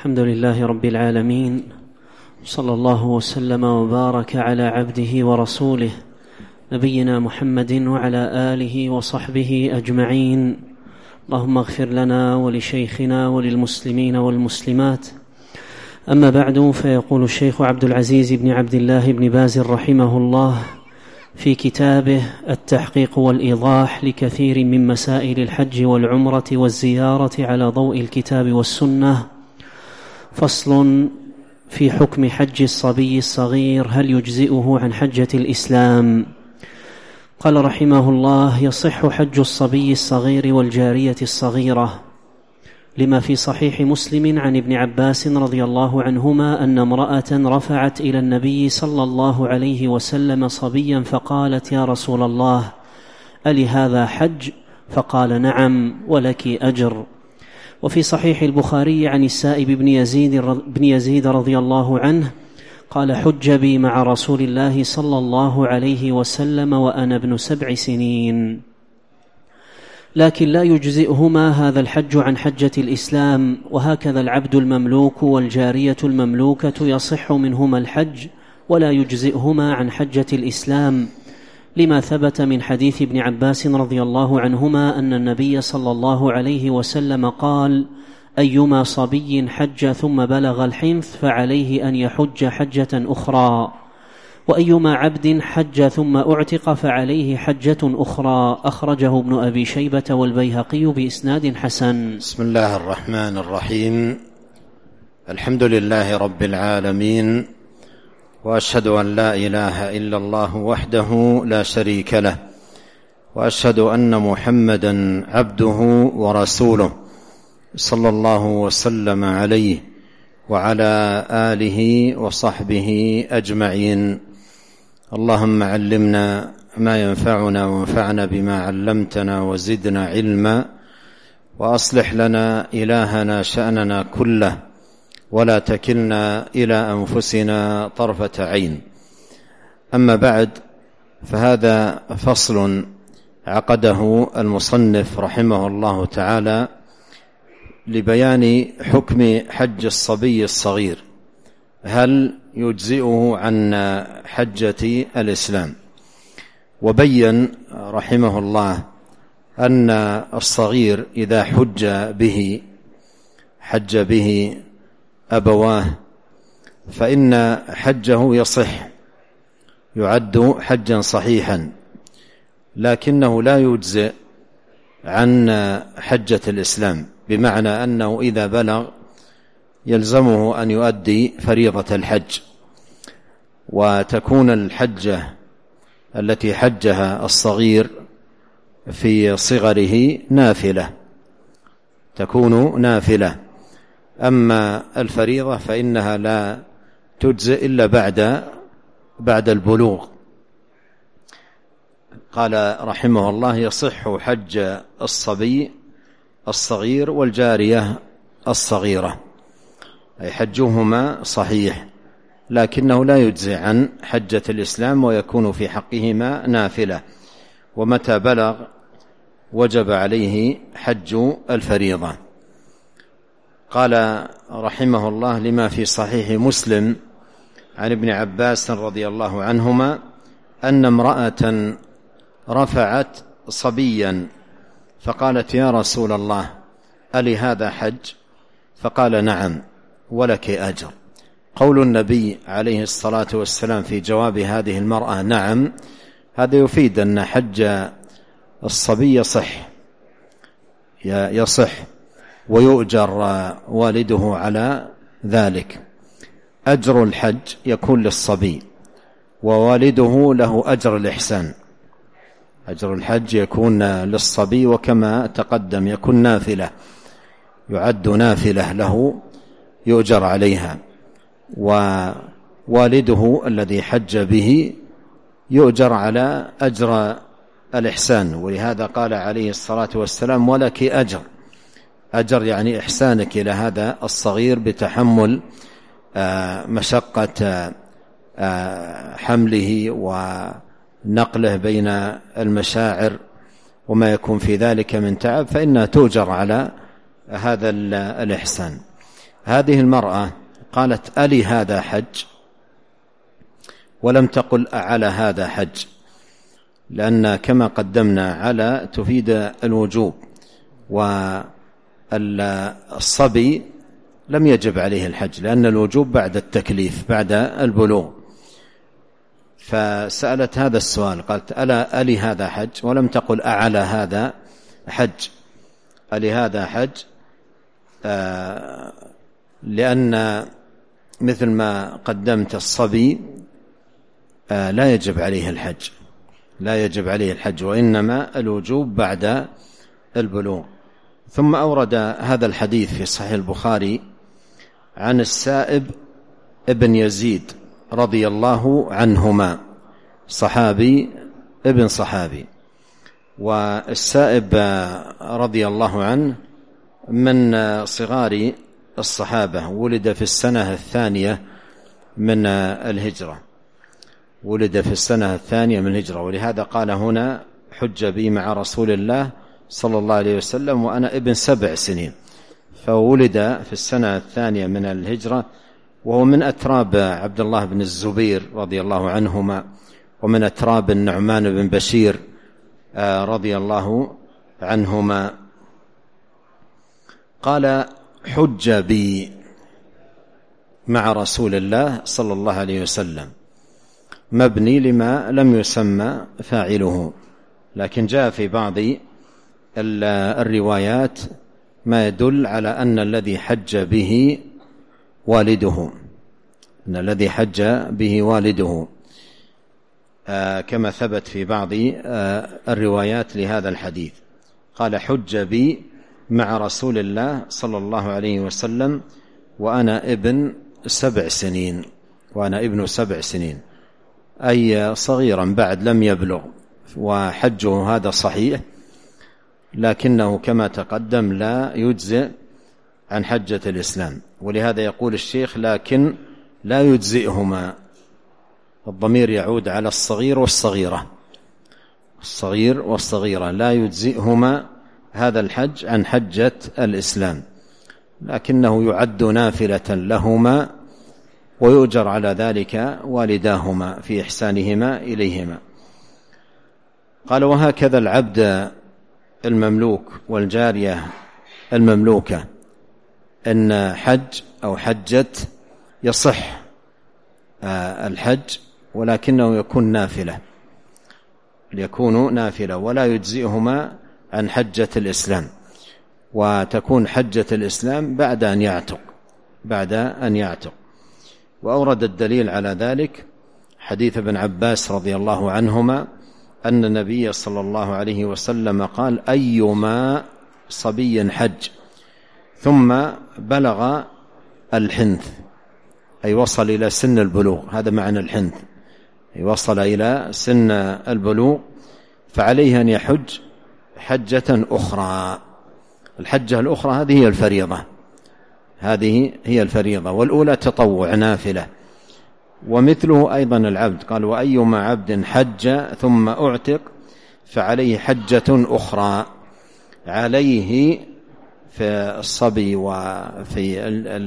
الحمد لله رب العالمين، صلى الله وسلم وبارك على عبده ورسوله نبينا محمد وعلى آله وصحبه أجمعين. اللهم اغفر لنا ولشيخنا وللمسلمين والمسلمات. أما بعد، فيقول الشيخ عبد العزيز بن عبد الله بن باز رحمه الله في كتابه التحقيق والإيضاح لكثير من مسائل الحج والعمرة والزيارة على ضوء الكتاب والسنة، فصل في حكم حج الصبي الصغير، هل يجزئه عن حجة الإسلام؟ قال رحمه الله: يصح حج الصبي الصغير والجارية الصغيرة، لما في صحيح مسلم عن ابن عباس رضي الله عنهما أن امرأة رفعت إلى النبي صلى الله عليه وسلم صبيا فقالت: يا رسول الله، ألي هذا حج؟ فقال: نعم، ولك أجر. وفي صحيح البخاري عن السائب بن يزيد رضي الله عنه قال: حج بي مع رسول الله صلى الله عليه وسلم وأنا ابن 7 سنين. لكن لا يجزئهما هذا الحج عن حجة الإسلام، وهكذا العبد المملوك والجارية المملوكة يصح منهما الحج ولا يجزئهما عن حجة الإسلام، لما ثبت من حديث ابن عباس رضي الله عنهما أن النبي صلى الله عليه وسلم قال: أيما صبي حج ثم بلغ الحنث فعليه أن يحج حجة أخرى، وأيما عبد حج ثم اعتق فعليه حجة أخرى. أخرجه ابن أبي شيبة والبيهقي بإسناد حسن. بسم الله الرحمن الرحيم. الحمد لله رب العالمين، وأشهد أن لا إله إلا الله وحده لا شريك له، وأشهد أن محمدا عبده ورسوله صلى الله وسلم عليه وعلى آله وصحبه أجمعين. اللهم علمنا ما ينفعنا وانفعنا بما علمتنا وزدنا علما، وأصلح لنا إلهنا شأننا كله، ولا تكلنا إلى أنفسنا طرفة عين. أما بعد، فهذا فصل عقده المصنف رحمه الله تعالى لبيان حكم حج الصبي الصغير، هل يجزئه عن حجة الإسلام. وبين رحمه الله أن الصغير إذا حج به أبواه فإن حجه يصح، يعد حجا صحيحا، لكنه لا يجزئ عن حجة الإسلام، بمعنى أنه إذا بلغ يلزمه أن يؤدي فريضة الحج، وتكون الحجة التي حجها الصغير في صغره نافلة، تكون نافلة. أما الفريضة فإنها لا تجزئ إلا بعد البلوغ. قال رحمه الله: يصح حج الصبي الصغير والجارية الصغيرة، أي حجهما صحيح، لكنه لا يجزئ عن حجة الإسلام، ويكون في حقهما نافلة، ومتى بلغ وجب عليه حج الفريضة. قال رحمه الله: لما في صحيح مسلم عن ابن عباس رضي الله عنهما أن امرأة رفعت صبيا فقالت: يا رسول الله، ألي هذا حج؟ فقال: نعم، ولك أجر. قول النبي عليه الصلاة والسلام في جواب هذه المرأة نعم، هذا يفيد أن حج الصبي يصح ويؤجر والده على ذلك. أجر الحج يكون للصبي، ووالده له أجر الإحسان. أجر الحج يكون للصبي، وكما تقدم يكون نافلة، يعد نافلة له يؤجر عليها، ووالده الذي حج به يؤجر على أجر الإحسان. ولهذا قال عليه الصلاة والسلام: ولك أجر. أجر يعني إحسانك إلى هذا الصغير بتحمل مشقة حمله ونقله بين المشاعر وما يكون في ذلك من تعب، فإنها تؤجر على هذا الإحسان. هذه المرأة قالت ألي هذا حج، ولم تقل أعلى هذا حج، لأن كما قدمنا على تفيد الوجوب، والصبي لم يجب عليه الحج لأن الوجوب بعد التكليف بعد البلوغ. فسألت هذا السؤال، قالت ألا ألي هذا حج، ولم تقل أعلى هذا حج. ألي هذا حج لأن مثل ما قدمت الصبي لا يجب عليه الحج، لا يجب عليه الحج، وإنما الوجوب بعد البلوغ. ثم أورد هذا الحديث في صحيح البخاري عن السائب ابن يزيد رضي الله عنهما، صحابي ابن صحابي. والسائب رضي الله عنه من صغار الصحابة، ولد في السنة الثانية من الهجرة، ولد في السنة الثانية من الهجرة، ولهذا قال هنا حج بي مع رسول الله صلى الله عليه وسلم وأنا ابن 7 سنين. فولد في السنة الثانية من الهجرة، وهو من أتراب عبد الله بن الزبير رضي الله عنهما، ومن أتراب النعمان بن بشير رضي الله عنهما. قال حج بي مع رسول الله صلى الله عليه وسلم، مبني لما لم يسمى فاعله، لكن جاء في بعض الروايات ما يدل على أن الذي حج به والده، أن الذي حج به والده، كما ثبت في بعض الروايات لهذا الحديث. قال حج بي مع رسول الله صلى الله عليه وسلم وأنا ابن 7 سنين، وأنا ابن 7 سنين، أي صغيرا بعد لم يبلغ. وحجه هذا صحيح، لكنه كما تقدم لا يجزئ عن حجة الإسلام، ولهذا يقول الشيخ لكن لا يجزئهما. الضمير يعود على الصغير والصغيرة، الصغير والصغيرة لا يجزئهما هذا الحج عن حجة الإسلام، لكنه يعد نافلة لهما، ويؤجر على ذلك والداهما في إحسانهما إليهما. قال وهكذا العبد المملوك والجارية المملوكة، إن حج أو حجت يصح الحج، ولكنه يكون نافلة، يكون نافلة ولا يجزئهما عن حجة الإسلام، وتكون حجة الإسلام بعد أن يعتق، بعد أن يعتق. وأورد الدليل على ذلك حديث ابن عباس رضي الله عنهما أن النبي صلى الله عليه وسلم قال أيما صبي حج ثم بلغ الحنث، أي وصل إلى سن البلوغ، هذا معنى الحنث، أي وصل إلى سن البلوغ، فعليه أن يحج حجة أخرى. الحجة الأخرى هذه هي الفريضة، هذه هي الفريضة، والأولى تطوع نافلة. ومثله أيضا العبد، قال وأيما عبد حج ثم أعتق فعليه حجة أخرى. عليه في الصبي وفي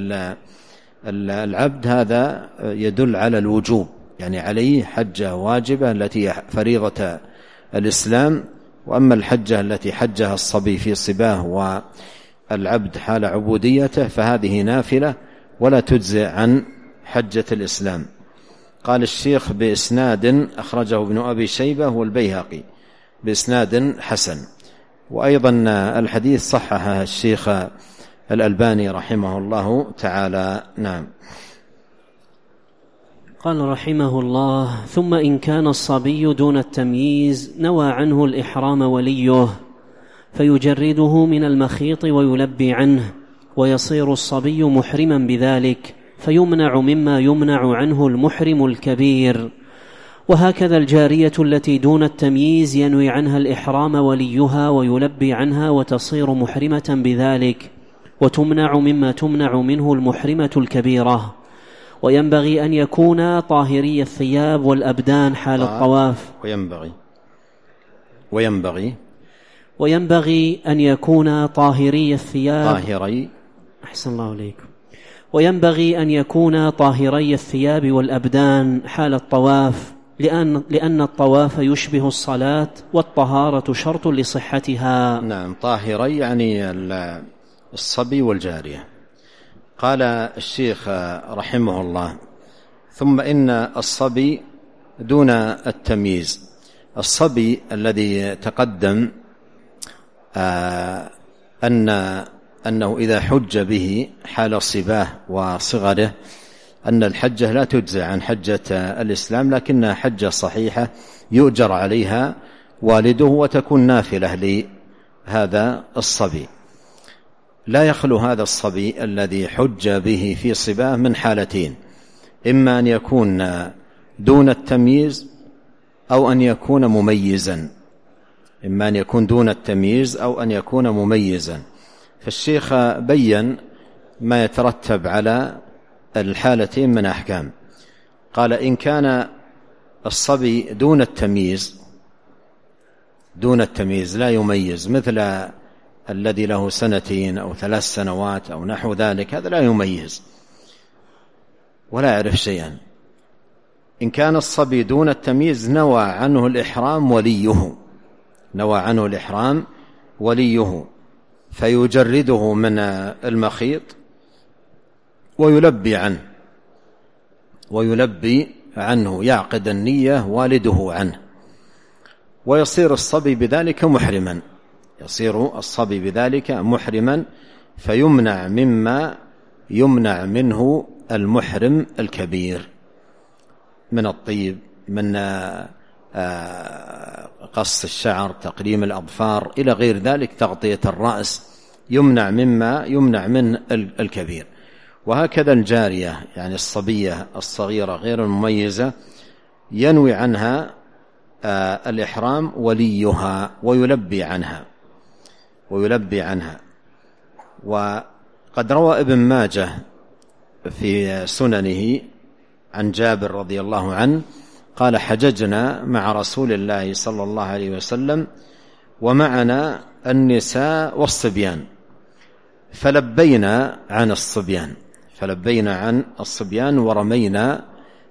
العبد هذا يدل على الوجوب، يعني عليه حجة واجبة التي فريضة الإسلام. وأما الحجة التي حجها الصبي في صباه والعبد حال عبوديته فهذه نافلة ولا تجزئ عن حجة الإسلام. قال الشيخ بإسناد أخرجه ابن أبي شيبة والبيهقي بإسناد حسن، وأيضا الحديث صححه الشيخ الألباني رحمه الله تعالى. نعم. قال رحمه الله ثم إن كان الصبي دون التمييز نوى عنه الإحرام وليه فيجرده من المخيط ويلبي عنه، ويصير الصبي محرما بذلك، فيمنع مما يمنع عنه المحرم الكبير. وهكذا الجارية التي دون التمييز ينوي عنها الإحرام وليها ويلبي عنها وتصير محرمة بذلك، وتمنع مما تمنع منه المحرمة الكبيرة. وينبغي أن يكون طاهري الثياب والأبدان حال الطواف، وينبغي أن يكون طاهري الثياب طاهري أحسن الله عليكم وينبغي أن يكون طاهري الثياب والأبدان حال الطواف، لأن الطواف يشبه الصلاة، والطهارة شرط لصحتها. نعم، طاهري يعني الصبي والجارية. قال الشيخ رحمه الله: ثم إن الصبي دون التمييز. الصبي الذي تقدم أنه إذا حج به حال صباه وصغره أن الحجة لا تجزى عن حجة الإسلام، لكنها حجة صحيحة يؤجر عليها والده وتكون نافلة لهذا الصبي. لا يخلو هذا الصبي الذي حج به في صباه من حالتين: إما أن يكون دون التمييز أو أن يكون مميزا، إما أن يكون دون التمييز أو أن يكون مميزا. فالشيخ بيّن ما يترتب على الحالتين من أحكام. قال: إن كان الصبي دون التمييز لا يميز، مثل الذي له 2 أو 3 سنوات أو نحو ذلك، هذا لا يميز ولا يعرف شيئا. إن كان الصبي دون التمييز نوى عنه الإحرام وليه فيجرده من المخيط ويلبي عنه، يعقد النية والده عنه، ويصير الصبي بذلك محرما، فيمنع مما يمنع منه المحرم الكبير من الطيب، من قص الشعر، تقليم الأظفار، إلى غير ذلك، تغطية الرأس، يمنع مما يمنع من الكبير. وهكذا الجارية يعني الصبية الصغيرة غير المميزة ينوي عنها الإحرام وليها ويلبي عنها. وقد روى ابن ماجه في سننه عن جابر رضي الله عنه قال: حججنا مع رسول الله صلى الله عليه وسلم ومعنا النساء والصبيان، فلبينا عن الصبيان ورمينا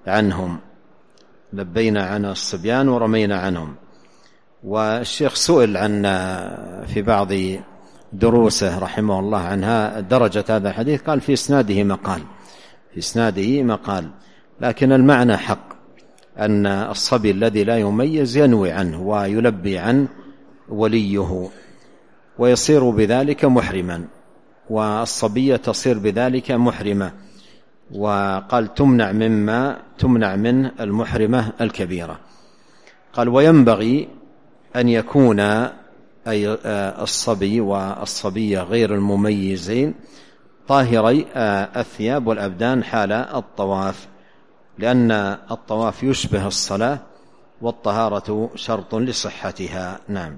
عنهم. والشيخ سئل في بعض دروسه رحمه الله عنها درجة هذا الحديث، قال: في إسناده مقال، لكن المعنى حق، أن الصبي الذي لا يميز ينوي عنه ويلبي عن وليه ويصير بذلك محرما، والصبية تصير بذلك محرمة. وقال: تمنع من المحرمة الكبيرة. قال: وينبغي أن يكون أي الصبي والصبية غير المميزين طاهري الثياب والأبدان حال الطواف، لأن الطواف يشبه الصلاة، والطهارة شرط لصحتها. نعم.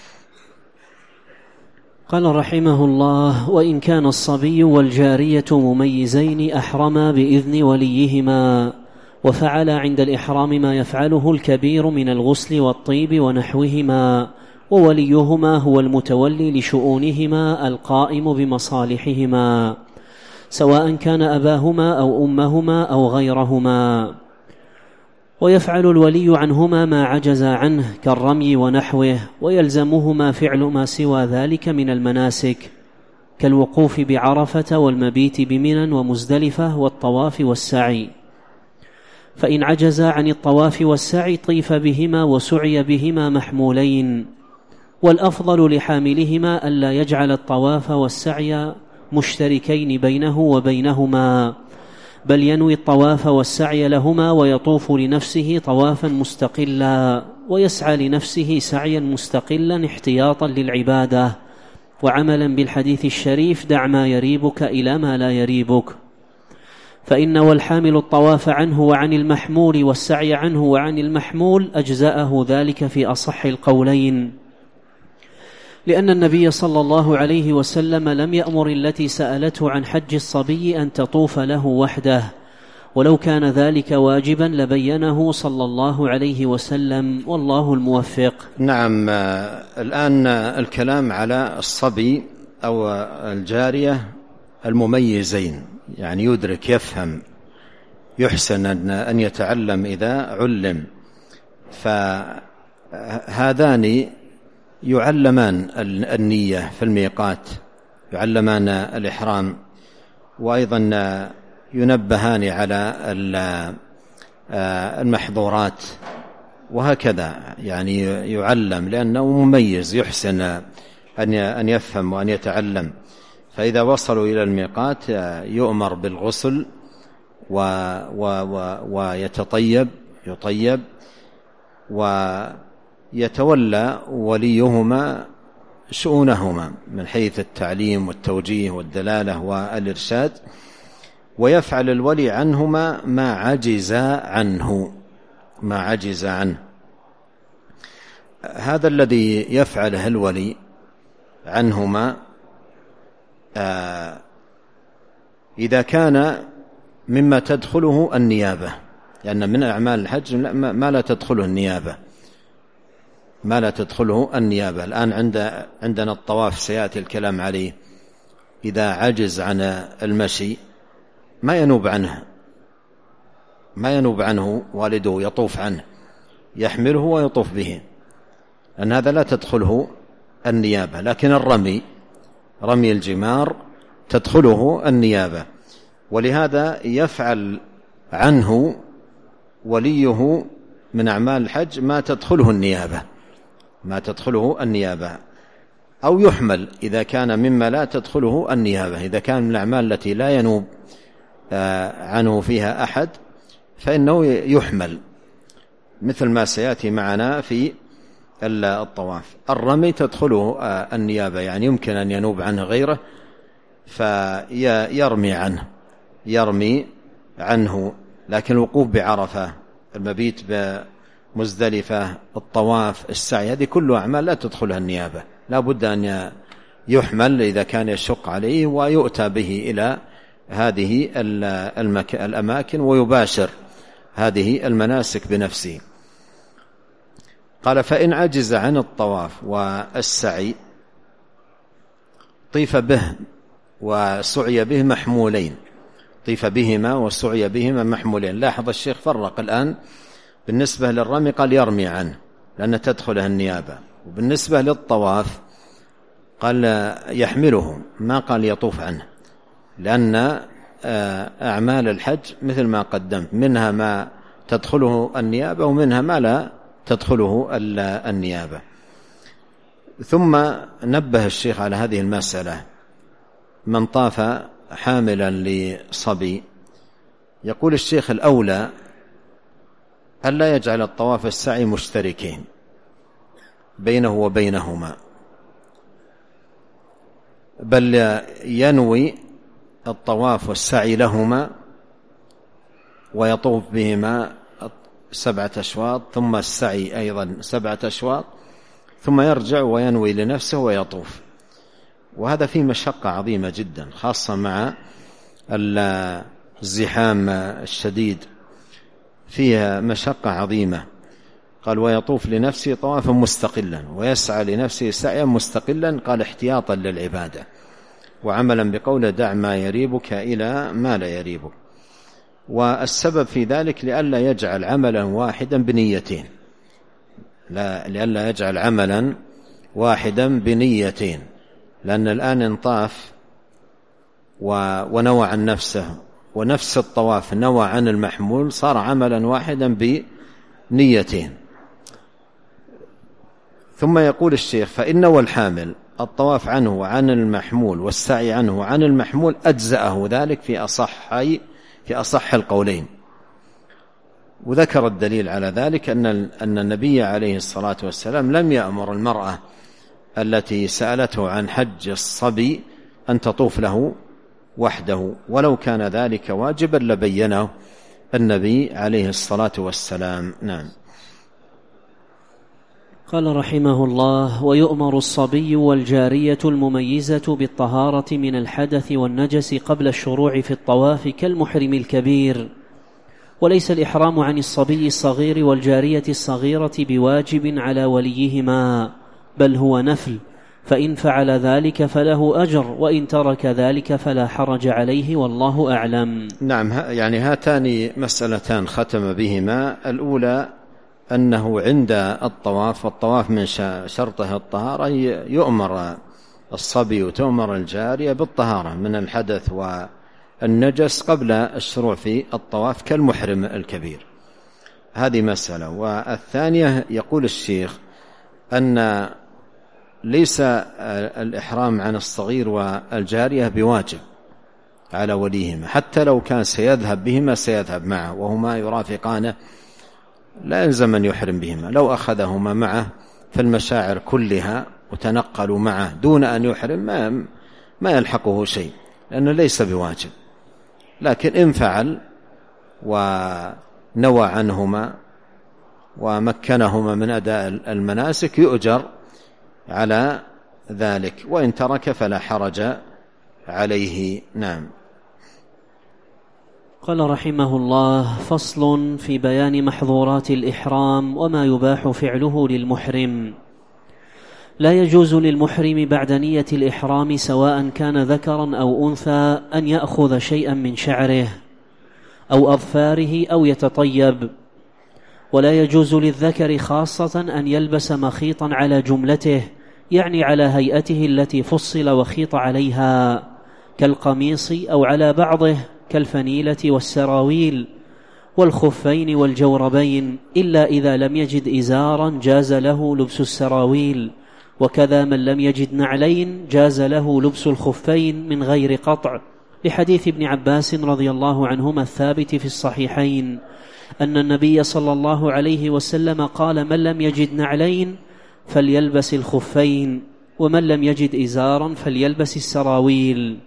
قال رحمه الله: وإن كان الصبي والجارية مميزين أحرما بإذن وليهما، وفعل عند الإحرام ما يفعله الكبير من الغسل والطيب ونحوهما، ووليهما هو المتولي لشؤونهما القائم بمصالحهما، سواء كان أباهما أو أمهما أو غيرهما. ويفعل الولي عنهما ما عجز عنه كالرمي ونحوه، ويلزمهما فعل ما سوى ذلك من المناسك كالوقوف بعرفة والمبيت بمنى ومزدلفة والطواف والسعي. فإن عجز عن الطواف والسعي طيف بهما وسعي بهما محمولين، والأفضل لحاملهما ألا يجعل الطواف والسعي مشتركين بينه وبينهما، بل ينوي الطواف والسعي لهما، ويطوف لنفسه طوافا مستقلا، ويسعى لنفسه سعيا مستقلا احتياطا للعبادة، وعملا بالحديث الشريف: دع ما يريبك إلى ما لا يريبك. فإن والحامل الطواف عنه وعن المحمول والسعي عنه وعن المحمول أجزأه ذلك في أصح القولين، لأن النبي صلى الله عليه وسلم لم يأمر التي سألته عن حج الصبي أن تطوف له وحده، ولو كان ذلك واجبا لبينه صلى الله عليه وسلم، والله الموفق. نعم. الآن الكلام على الصبي أو الجارية المميزين يعني يدرك يفهم يحسن أن يتعلم إذا علم. فهذان يعلمان النية في الميقات، يعلمان الإحرام، وأيضا ينبهان على المحظورات، وهكذا يعني يعلم لأنه مميز يحسن أن يفهم وأن يتعلم. فإذا وصلوا إلى الميقات يؤمر بالغسل ويطيب ويتولى وليهما شؤونهما من حيث التعليم والتوجيه والدلالة والإرشاد، ويفعل الولي عنهما ما عجز عنه. هذا الذي يفعله الولي عنهما إذا كان مما تدخله النيابة، لأن من أعمال الحج ما لا تدخله النيابة. الآن عندنا الطواف سيأتي الكلام عليه، إذا عجز عن المشي ما ينوب عنه والده يطوف عنه، يحمله ويطوف به، أن هذا لا تدخله النيابة. لكن رمي الجمار تدخله النيابة، ولهذا يفعل عنه وليه من أعمال الحج ما تدخله النيابة، أو يحمل إذا كان مما لا تدخله النيابة. إذا كان من الأعمال التي لا ينوب عنه فيها أحد فإنه يحمل، مثل ما سيأتي معنا في الطواف. الرمي تدخله النيابة، يعني يمكن أن ينوب عنه غيره يرمي عنه. لكن الوقوف بعرفة، المبيت بمزدلفة، الطواف، السعي، هذه كلها أعمال لا تدخلها النيابة، لا بد أن يحمل إذا كان يشق عليه ويؤتى به إلى هذه الأماكن ويباشر هذه المناسك بنفسه. قال: فإن عجز عن الطواف والسعي طيف به وسعي به محمولين. طيف بهما وسعي بهما محمولين. لاحظ الشيخ فرق الآن بالنسبة للرمي قال يرمي عنه لأن تدخله النيابة، وبالنسبة للطواف قال يحمله، ما قال يطوف عنه، لأن أعمال الحج مثل ما قدمت منها ما تدخله النيابة ومنها ما لا تدخله النيابة. ثم نبه الشيخ على هذه المسألة: من طاف حاملا لصبي، يقول الشيخ الأولى ألا يجعل الطواف والسعي مشتركين بينه وبينهما، بل ينوي الطواف والسعي لهما ويطوف بهما 7 أشواط، ثم السعي أيضا 7 أشواط، ثم يرجع وينوي لنفسه ويطوف. وهذا فيه مشقة عظيمة جدا، خاصة مع الزحام الشديد، فيها مشقة عظيمة. قال: ويطوف لنفسه طوافا مستقلا ويسعى لنفسه سعيا مستقلا، قال احتياطا للعبادة وعملا بقوله: دع ما يريبك إلى ما لا يريبك. والسبب في ذلك لئلا يجعل عملا واحدا بنيتين، لئلا يجعل عملا واحدا بنيتين، لأن الآن انطاف ونوى عن نفسه، ونفس الطواف نوى عن المحمول، صار عملا واحدا بنيتين. ثم يقول الشيخ: فإن والحامل الطواف عنه وعن المحمول والسعي عنه وعن المحمول أجزأه ذلك في أصح القولين. وذكر الدليل على ذلك أن النبي عليه الصلاة والسلام لم يأمر المرأة التي سألته عن حج الصبي أن تطوف له وحده، ولو كان ذلك واجبا لبينه النبي عليه الصلاة والسلام. نعم. قال رحمه الله: ويؤمر الصبي والجارية المميزة بالطهارة من الحدث والنجس قبل الشروع في الطواف كالمحرم الكبير، وليس الإحرام عن الصبي الصغير والجارية الصغيرة بواجب على وليهما، بل هو نفل، فإن فعل ذلك فله أجر، وإن ترك ذلك فلا حرج عليه، والله أعلم. نعم، يعني هاتان مسألتان ختم بهما. الأولى أنه عند الطواف من شرطه الطهارة، يؤمر الصبي وتؤمر الجارية بالطهارة من الحدث والنجس قبل الشروع في الطواف كالمحرم الكبير. هذه مسألة. والثانية يقول الشيخ أن ليس الإحرام عن الصغير والجارية بواجب على وليهما، حتى لو كان سيذهب بهما سيذهب معه وهما يرافقانه، لا يلزم أن يحرم بهما. لو أخذهما معه في المشاعر كلها وتنقلوا معه دون أن يحرم ما يلحقه شيء، لأنه ليس بواجب. لكن إن فعل ونوى عنهما ومكنهما من أداء المناسك يؤجر على ذلك، وإن ترك فلا حرج عليه. نعم. قال رحمه الله: فصل في بيان محظورات الإحرام وما يباح فعله للمحرم. لا يجوز للمحرم بعد نية الإحرام سواء كان ذكرا أو أنثى أن يأخذ شيئا من شعره أو أظفاره أو يتطيب، ولا يجوز للذكر خاصة أن يلبس مخيطا على جملته، يعني على هيئته التي فصل وخيط عليها كالقميص، أو على بعضه كالفنيلة والسراويل والخفين والجوربين، إلا إذا لم يجد إزارا جاز له لبس السراويل، وكذا من لم يجد نعلين جاز له لبس الخفين من غير قطع، لحديث ابن عباس رضي الله عنهما الثابت في الصحيحين أن النبي صلى الله عليه وسلم قال: من لم يجد نعلين فليلبس الخفين، ومن لم يجد إزارا فليلبس السراويل.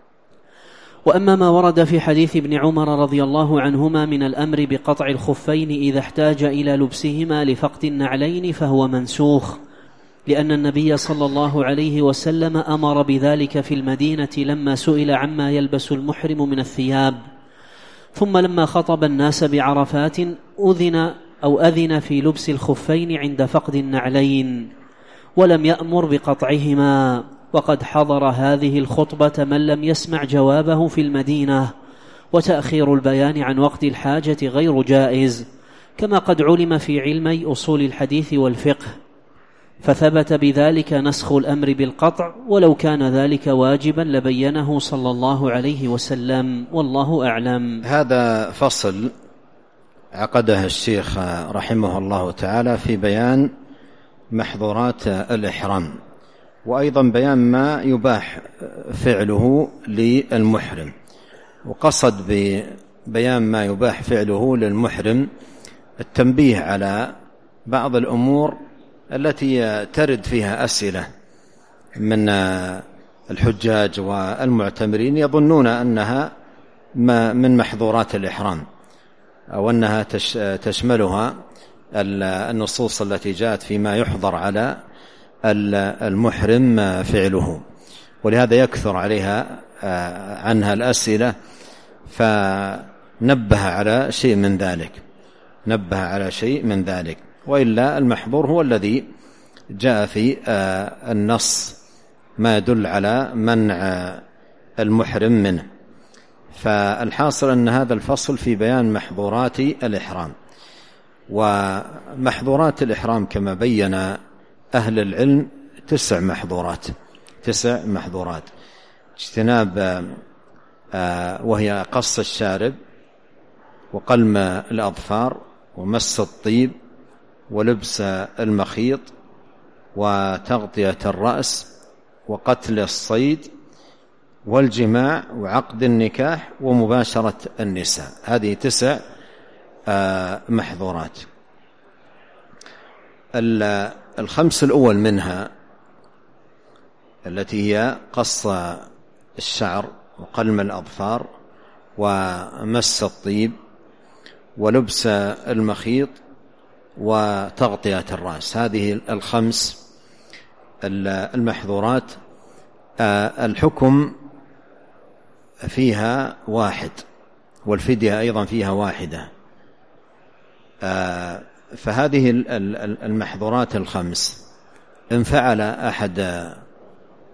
وأما ما ورد في حديث ابن عمر رضي الله عنهما من الأمر بقطع الخفين إذا احتاج إلى لبسهما لفقد النعلين فهو منسوخ، لأن النبي صلى الله عليه وسلم أمر بذلك في المدينة لما سئل عما يلبس المحرم من الثياب، ثم لما خطب الناس بعرفات أذن في لبس الخفين عند فقد النعلين، ولم يأمر بقطعهما. وقد حضر هذه الخطبة من لم يسمع جوابه في المدينة، وتأخير البيان عن وقت الحاجة غير جائز، كما قد علم في علمي أصول الحديث والفقه، فثبت بذلك نسخ الأمر بالقطع، ولو كان ذلك واجبا لبينه صلى الله عليه وسلم، والله أعلم. هذا فصل عقده الشيخ رحمه الله تعالى في بيان محظورات الإحرام، وأيضا بيان ما يباح فعله للمحرم. وقصد ببيان ما يباح فعله للمحرم التنبيه على بعض الأمور التي ترد فيها أسئلة من الحجاج والمعتمرين يظنون أنها من محظورات الإحرام، أو أنها تشملها النصوص التي جاءت فيما يحظر على المحرم فعله، ولهذا يكثر عليها عنها الأسئلة، فنبه على شيء من ذلك. وإلا المحظور هو الذي جاء في النص ما يدل على منع المحرم منه. فالحاصل أن هذا الفصل في بيان محظورات الإحرام. ومحظورات الإحرام كما بين أهل العلم 9 محظورات: اجتناب وهي قص الشارب، وقلم الأظفار، ومس الطيب، ولبس المخيط، وتغطية الرأس، وقتل الصيد، والجماع، وعقد النكاح، ومباشرة النساء. هذه 9 محظورات. 5 الأول منها التي هي قص الشعر، وقلم الأظفار، ومس الطيب، ولبس المخيط، وتغطية الرأس. هذه 5 المحظورات الحكم فيها واحد، والفدية أيضا فيها واحدة. فهذه المحظورات 5 إن فعل أحد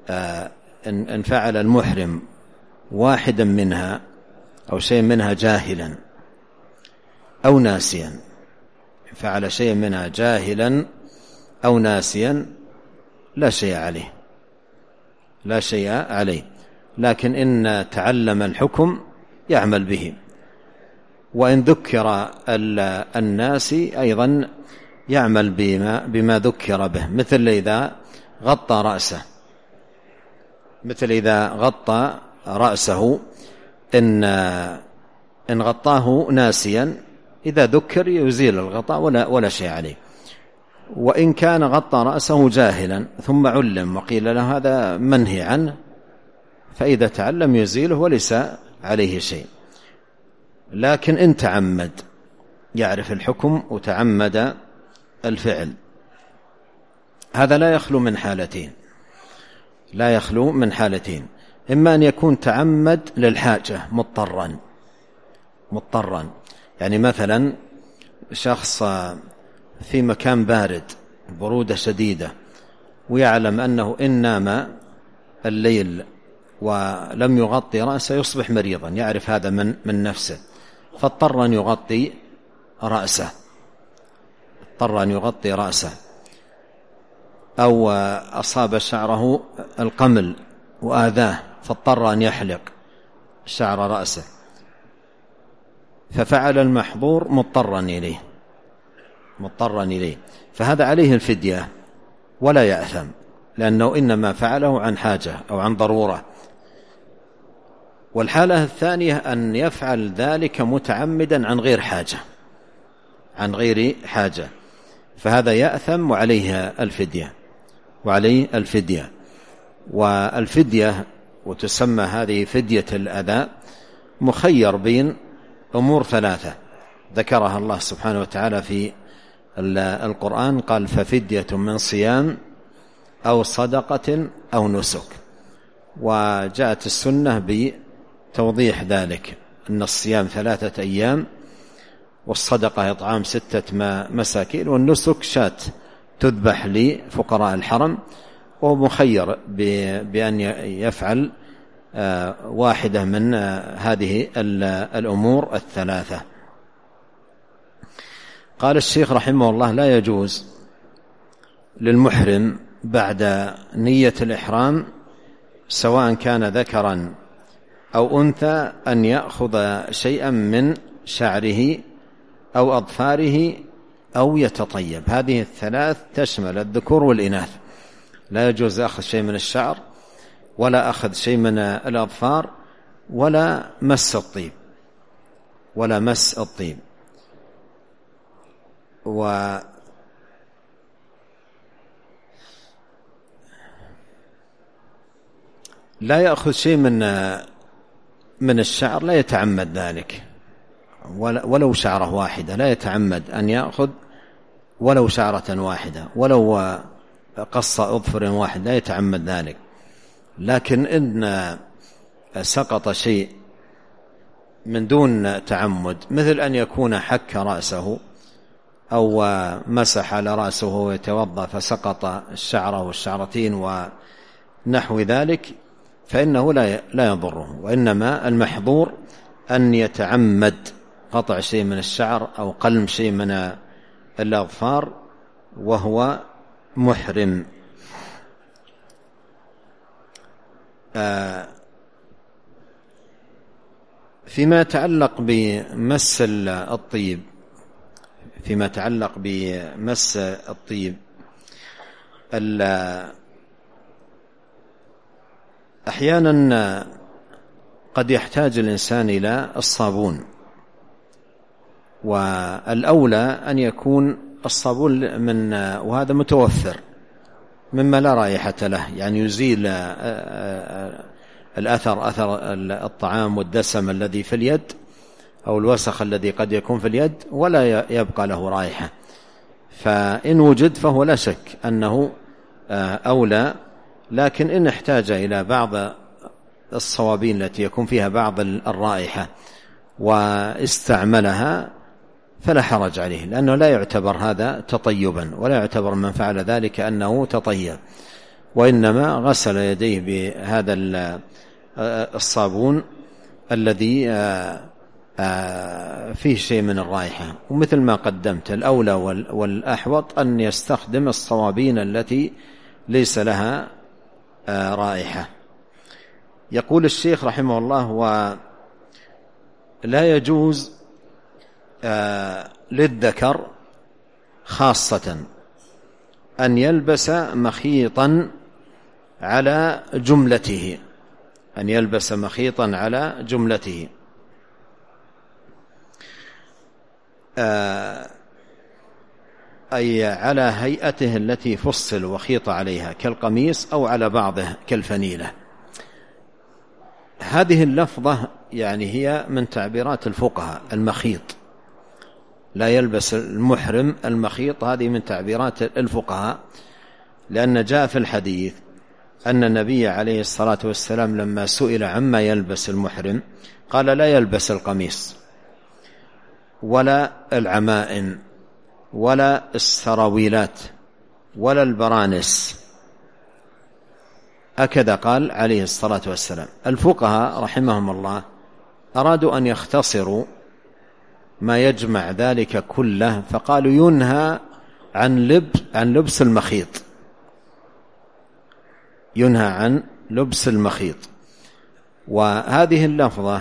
إن فعل المحرم واحدا منها أو شيء منها جاهلا أو ناسيا، فعل شيء منها جاهلا أو ناسيا لا شيء عليه، لا شيء عليه، لكن إن تعلم الحكم يعمل به. وإن ذكر الناس أيضا يعمل بما ذكر به، مثل إذا غطى رأسه، مثل إذا غطى رأسه إن غطاه ناسيا إذا ذكر يزيل الغطاء ولا شيء عليه. وإن كان غطى رأسه جاهلا ثم علم وقيل له هذا منهي عنه، فإذا تعلم يزيله وليس عليه شيء. لكن إن تعمد يعرف الحكم وتعمد الفعل، هذا لا يخلو من حالتين، لا يخلو من حالتين. إما أن يكون تعمد للحاجة مضطرا، يعني مثلا شخص في مكان بارد برودة شديدة ويعلم أنه إن نام الليل ولم يغطي رأسه يصبح مريضا، يعرف هذا من نفسه، فاضطر أن يغطي رأسه، أو أصاب شعره القمل وآذاه فاضطر أن يحلق شعر رأسه، ففعل المحظور مضطرا إليه، فهذا عليه الفدية ولا يأثم، لأنه إنما فعله عن حاجة أو عن ضرورة. والحالة الثانية أن يفعل ذلك متعمدا عن غير حاجة، فهذا يأثم وعليه الفدية. والفدية وتسمى هذه فدية الأذى مخير بين أمور ثلاثة ذكرها الله سبحانه وتعالى في القرآن، قال ففدية من صيام أو صدقة أو نسك. وجاءت السنة بتوضيح ذلك، أن الصيام 3 أيام، والصدقة إطعام 6 مساكين، والنسك شاة تذبح لفقراء الحرم، ومخير بأن يفعل واحدة من هذه الأمور الثلاثة. قال الشيخ رحمه الله: لا يجوز للمحرم بعد نية الإحرام سواء كان ذكرا أو أنثى أن يأخذ شيئا من شعره أو أظفاره أو يتطيب. هذه الثلاث تشمل الذكور والإناث، لا يجوز أخذ شيء من الشعر ولا أخذ شيء من الأظفار ولا مس الطيب. لا يأخذ شيء من الشعر، لا يتعمد ذلك ولو شعرة واحدة، لا يتعمد أن يأخذ ولو شعرة واحدة، ولو قص أظفر واحد، لا يتعمد ذلك. لكن إن سقط شيء من دون تعمد، مثل أن يكون حك رأسه أو مسح على رأسه ويتوضأ فسقط الشعرة والشعرتين ونحو ذلك، فإنه لا يضره. وإنما المحظور أن يتعمد قطع شيء من الشعر أو قلم شيء من الأظفار وهو محرم. فيما يتعلق بمس الطيب، أحيانا قد يحتاج الإنسان إلى الصابون، والأولى أن يكون الصابون وهذا متوفر مما لا رائحة له، يعني يزيل أثر الطعام والدسم الذي في اليد أو الوسخ الذي قد يكون في اليد، ولا يبقى له رائحة. فإن وجد فهو لا شك أنه أولى. لكن إن احتاج إلى بعض الصوابين التي يكون فيها بعض الرائحة واستعملها فلا حرج عليه، لأنه لا يعتبر هذا تطيبا، ولا يعتبر من فعل ذلك أنه تطيب. وإنما غسل يديه بهذا الصابون الذي فيه شيء من الرائحة. ومثل ما قدمت الأولى والأحوط أن يستخدم الصوابين التي ليس لها رائحة. يقول الشيخ رحمه الله: ولا يجوز للذكر خاصة أن يلبس مخيطا على جملته، أن يلبس مخيطا على جملته، أي على هيئته التي فصل وخيط عليها كالقميص أو على بعضه كالفنيلة. هذه اللفظة يعني هي من تعبيرات الفقهاء، المخيط، لا يلبس المحرم المخيط، هذه من تعبيرات الفقهاء، لأن جاء في الحديث أن النبي عليه الصلاة والسلام لما سئل عما يلبس المحرم قال: لا يلبس القميص ولا العمائم ولا السراويلات ولا البرانس، هكذا قال عليه الصلاة والسلام. الفقهاء رحمهم الله أرادوا أن يختصروا ما يجمع ذلك كله، فقالوا: ينهى عن لبس المخيط، ينهى عن لبس المخيط. وهذه اللفظة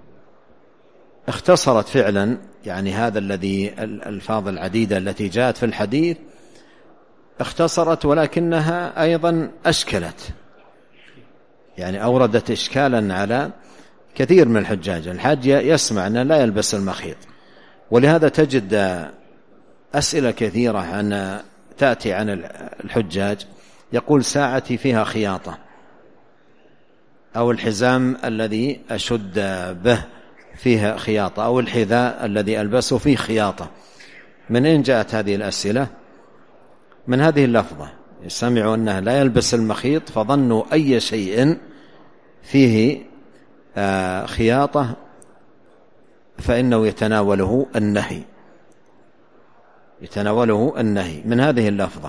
اختصرت فعلا، يعني هذا الذي الألفاظ العديدة التي جاءت في الحديث اختصرت، ولكنها أيضا أشكلت، يعني أوردت إشكالا على كثير من الحجاج. الحاج يسمع أنه لا يلبس المخيط، ولهذا تجد أسئلة كثيرة تأتي عن الحجاج، يقول: ساعتي فيها خياطة، أو الحزام الذي أشد به فيها خياطة، أو الحذاء الذي ألبسه فيه خياطة. من أين جاءت هذه الأسئلة؟ من هذه اللفظة، سمعوا أنه لا يلبس المخيط فظنوا أي شيء فيه خياطة فإنه يتناوله النهي من هذه اللفظة.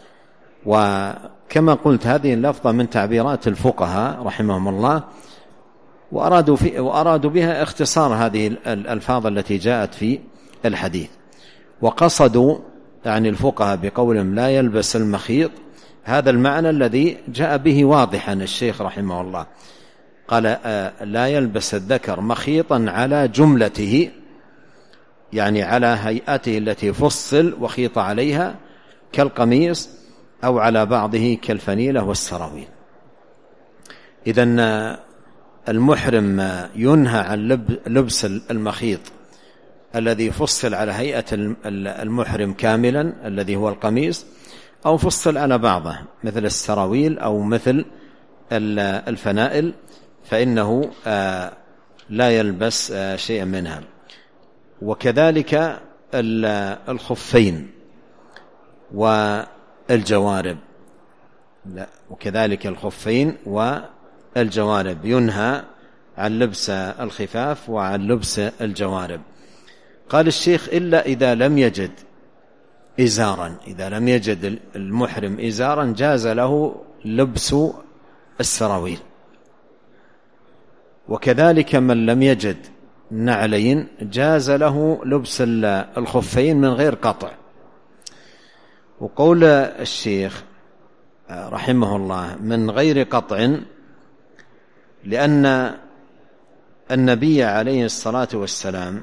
وكما قلت هذه اللفظة من تعبيرات الفقهاء رحمهم الله، وأرادوا بها اختصار هذه الألفاظ التي جاءت في الحديث، وقصدوا يعني الفقهاء بقولهم لا يلبس المخيط هذا المعنى الذي جاء به واضحا الشيخ رحمه الله، قال: لا يلبس الذكر مخيطا على جملته، يعني على هيئته التي فصل وخيط عليها كالقميص أو على بعضه كالفنيلة والسراويل. إذن المحرم ينهى عن لبس المخيط الذي فصل على هيئة المحرم كاملا الذي هو القميص، أو فصل على بعضه مثل السراويل أو مثل الفنائل، فإنه لا يلبس شيئا منها. وكذلك الخفين والجوارب، ينهى عن لبس الخفاف وعن لبس الجوارب. قال الشيخ: إلا إذا لم يجد إزارا، إذا لم يجد المحرم إزارا جاز له لبس السراويل. وكذلك من لم يجد نعلين جاز له لبس الخفين من غير قطع. وقول الشيخ رحمه الله من غير قطع، لأن النبي عليه الصلاة والسلام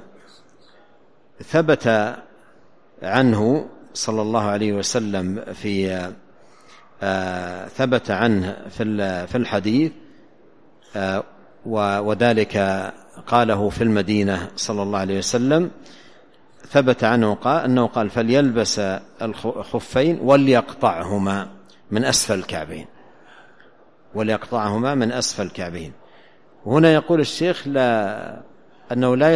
ثبت عنه صلى الله عليه وسلم ثبت عنه في الحديث، وذلك قاله في المدينة صلى الله عليه وسلم، ثبت عنه أنه قال: فليلبس الخفين وليقطعهما من أسفل الكعبين، هنا يقول الشيخ أنه لا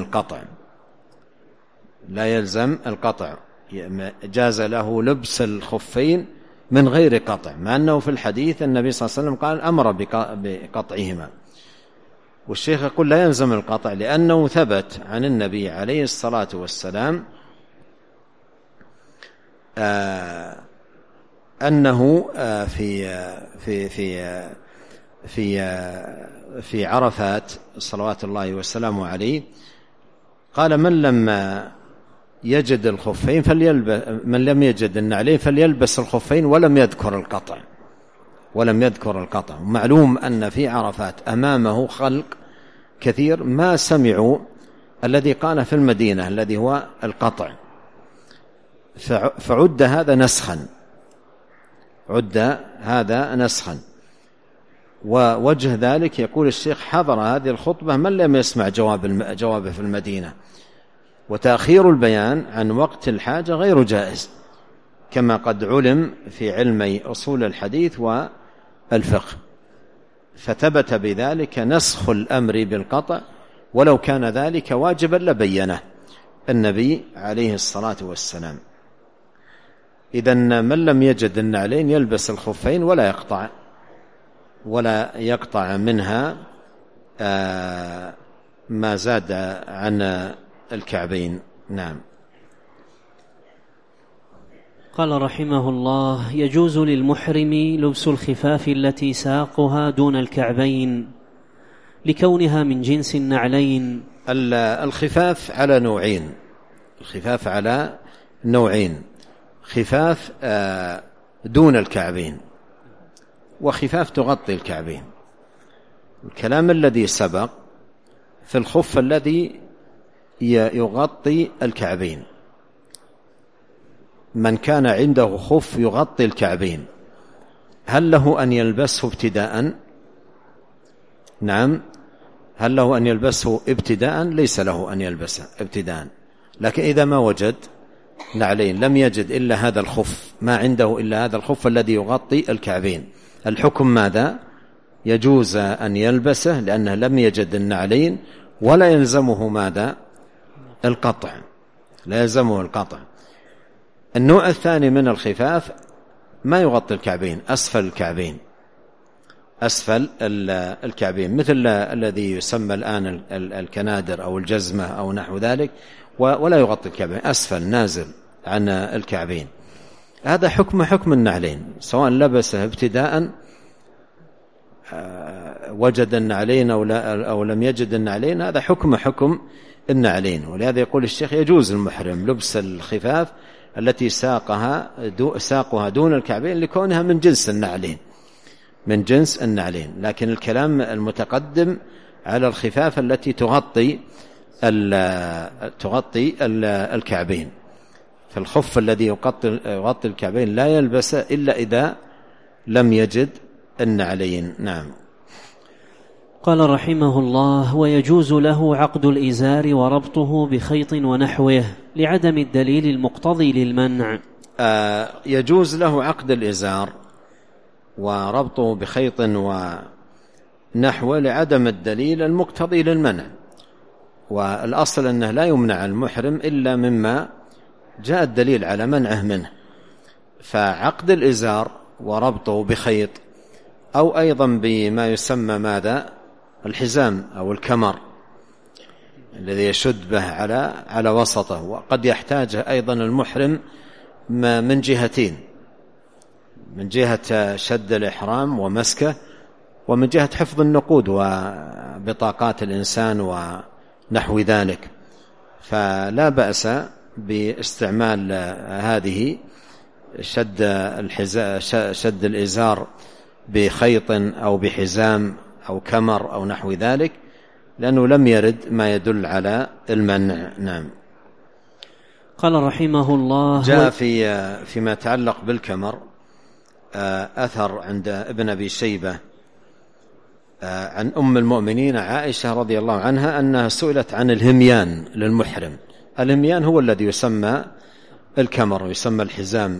يلزم القطع، جاز له لبس الخفين من غير قطع، مع أنه في الحديث النبي صلى الله عليه وسلم قال أمر بقطعهما. والشيخ يقول لا يلزم القطع، لأنه ثبت عن النبي عليه الصلاة والسلام أنه في عرفات صلوات الله وسلامه عليه قال: من لم يجد الخفين من لم يجد النعلين فليلبس الخفين، ولم يذكر القطع. معلوم أن في عرفات أمامه خلق كثير ما سمعوا الذي قال في المدينة الذي هو القطع، فعد هذا نسخا. ووجه ذلك يقول الشيخ: حضر هذه الخطبة من لم يسمع جوابه في المدينة، وتأخير البيان عن وقت الحاجة غير جائز، كما قد علم في علمي أصول الحديث والفقه. فثبت بذلك نسخ الأمر بالقطع، ولو كان ذلك واجبا لبينه النبي عليه الصلاة والسلام. إذن من لم يجد النعلين يلبس الخفين ولا يقطع منها ما زاد عن الكعبين. نعم. قال رحمه الله: يجوز للمحرم لبس الخفاف التي ساقها دون الكعبين لكونها من جنس النعلين. الخفاف على نوعين: خفاف دون الكعبين، وخفاف تغطي الكعبين. الكلام الذي سبق في الخف الذي يغطي الكعبين، من كان عنده خف يغطي الكعبين هل له أن يلبسه ابتداء؟ نعم، هل له أن يلبسه ابتداء؟ ليس له أن يلبسه ابتداء. لكن إذا ما وجد نعلين، لم يجد إلا هذا الخف، ما عنده إلا هذا الخف الذي يغطي الكعبين، الحكم ماذا؟ يجوز أن يلبسه لأنه لم يجد النعلين، ولا يلزمه ماذا؟ القطع، لا يلزمه القطع. النوع الثاني من الخفاف ما يغطي الكعبين، أسفل الكعبين، مثل الذي يسمى الآن الكنادر أو الجزمة أو نحو ذلك، ولا يغطي الكعبين، أسفل نازل عن الكعبين. هذا حكم النعلين، سواء لبسه ابتداء وجد النعلين أو لم يجد النعلين، هذا حكم النعلين. ولهذا يقول الشيخ: يجوز المحرم لبس الخفاف التي ساقها دون الكعبين لكونها من جنس النعلين. لكن الكلام المتقدم على الخفاف التي تغطي الكعبين، فالخف الذي يغطي الكعبين لا يلبس إلا إذا لم يجد النعلين. نعم. قال رحمه الله: ويجوز له عقد الإزار وربطه بخيط ونحوه لعدم الدليل المقتضي للمنع. يجوز له عقد الإزار وربطه بخيط ونحوه لعدم الدليل المقتضي للمنع، والأصل أنه لا يمنع المحرم إلا مما جاء الدليل على منعه منه. فعقد الإزار وربطه بخيط، أو أيضا بما يسمى ماذا؟ الحزام أو الكمر الذي يشد به على وسطه، وقد يحتاج أيضا المحرم من جهتين: من جهة شد الإحرام ومسكه، ومن جهة حفظ النقود وبطاقات الإنسان ونحو ذلك. فلا بأس باستعمال هذه شد الإزار بخيط أو بحزام أو كمر أو نحو ذلك، لأنه لم يرد ما يدل على المنع. نعم. قال رحمه الله: جاء فيما يتعلق بالكمر أثر عند ابن أبي شيبة عن أم المؤمنين عائشة رضي الله عنها أنها سئلت عن الهميان للمحرم. الهميان هو الذي يسمى الكمر ويسمى الحزام،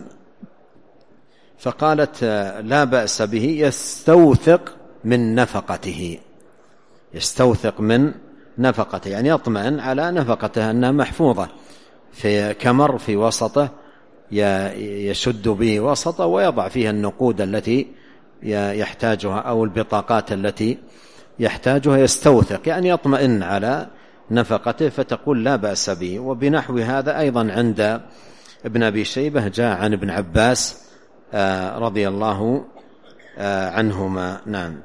فقالت: لا بأس به، يستوثق من نفقته، يعني يطمئن على نفقته أنها محفوظة في كمر في وسطه يشد به وسطه ويضع فيها النقود التي يحتاجها أو البطاقات التي يحتاجها، يستوثق يعني يطمئن على نفقته، فتقول لا بأس به. وبنحو هذا أيضا عند ابن أبي شيبة جاء عن ابن عباس رضي الله عنهما. نعم.